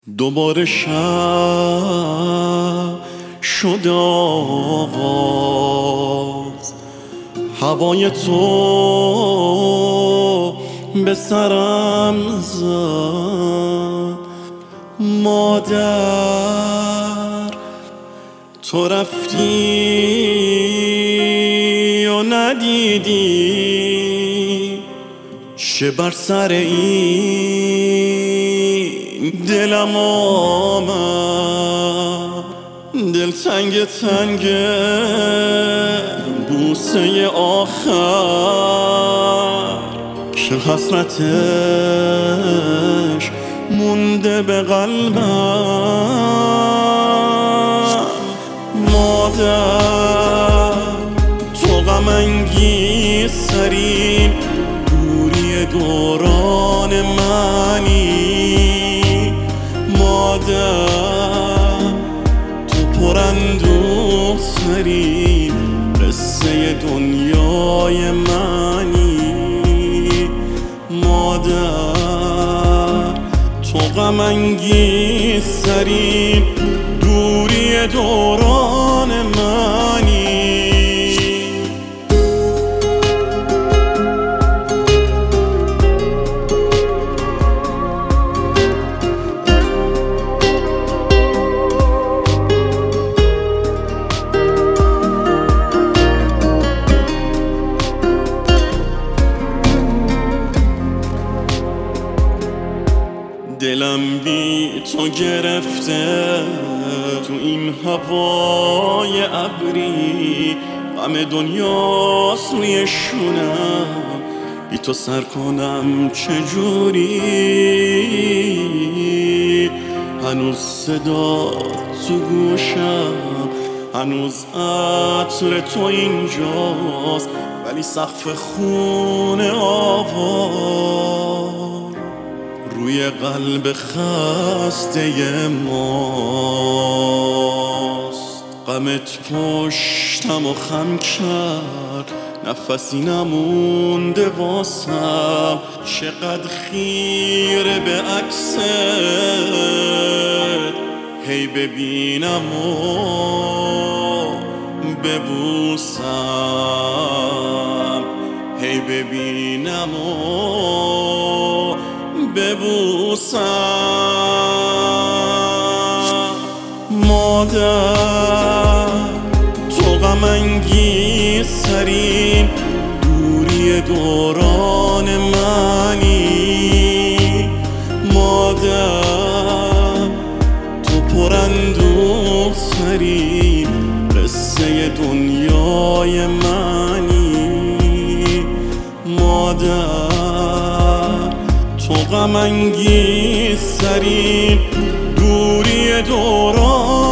دوباره شب شد آغاز، هوای تو به سرم زد. مادر تو رفتی و ندیدی چه بر سر این دلم آمد. دل تنگ تنگ بوسه آخر که حسرتش مونده به قلبم. مادر تو غم انگیز ترین دوری دوران منی. مادر تو پراندوه ترین قصه دنیای منی. مادر تو غم انگیز ترین دوری دوران منی. دلم بی تو گرفته تو این هوای ابری، غم دنیاست روی شونم، بی تو سر کنم چجوری. هنوز صدا تو گوشم، هنوز عطر تو اینجاست، ولی سقف خونه آوار روی قلب خسته ماست. غمت پشتم و خم کرد، نفسی نمونده واسم. چقدر خیره به عکست، هی ببینم و ببوسم، هی ببینم و ببوسم. مادر تو غم انگیز ترین دوری دوران منی. مادر تو پراندوه ترین قصه دنیای منی. مادر تو غم انگیز ترین دوری دوران